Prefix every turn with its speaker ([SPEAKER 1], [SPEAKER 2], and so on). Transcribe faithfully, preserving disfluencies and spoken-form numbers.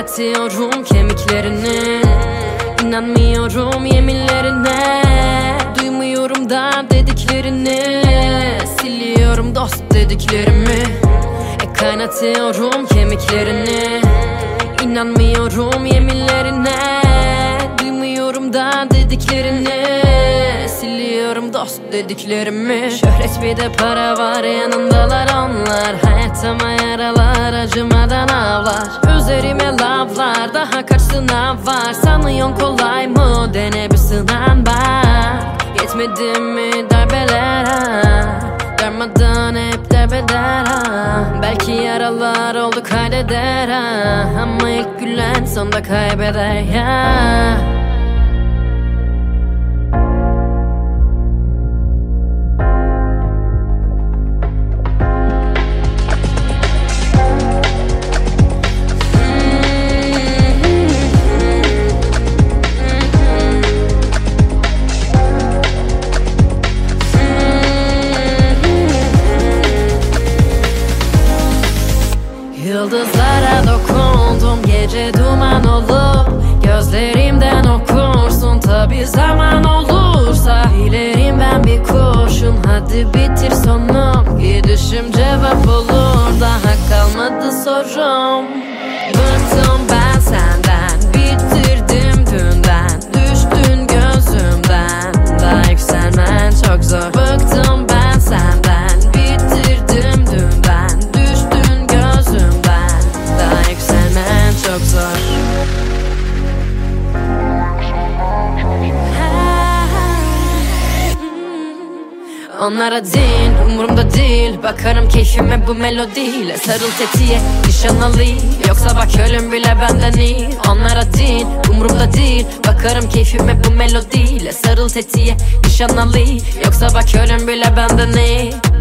[SPEAKER 1] kaynatıyorum kemiklerini. İnanmıyorum yeminlerine, duymuyorum da dediklerini. Siliyorum dost dediklerimi. E kaynatıyorum kemiklerini. İnanmıyorum yeminlerine, duymuyorum da dediklerini. Siliyorum dost dediklerimi. Şöhret bir de para var, yanındalar onlar. Hayatıma yaralar, acımadan avlar. Üzerime lavlar, daha kaç sınav var. Sanıyorsun kolay mı, dene bir sınav bak. Yetmedi mi darbeler ha, darmadan hep derbeder ha. Belki yaralar oldu kaydeder ha, ama ilk gülen sonda kaybeder ya. Yıldızlara dokundum gece duman olup. Gözlerimden okursun tabi zaman olursa. Dilerim ben bir kurşun, hadi bitir sonum. Gidişim cevap olur, daha kalmadı sorum. Bıktım ben senden, bitirdim dünden. Düştün gözümden, daha yükselmen çok zor. Bıktım ben senden, bitirdim dünden. Düştün gözümden, daha yükselmen çok zor. Onlara değil, umurumda değil. Bakarım keyfime bu melodiyle. Sarıl tetiğe, nişan alayım. Yoksa bak ölüm bile benden iyi. Onlara değil, umurumda değil. Bakarım keyfime bu melodiyle. Sarıl tetiğe, nişan alayım. Yoksa bak ölüm bile benden iyi.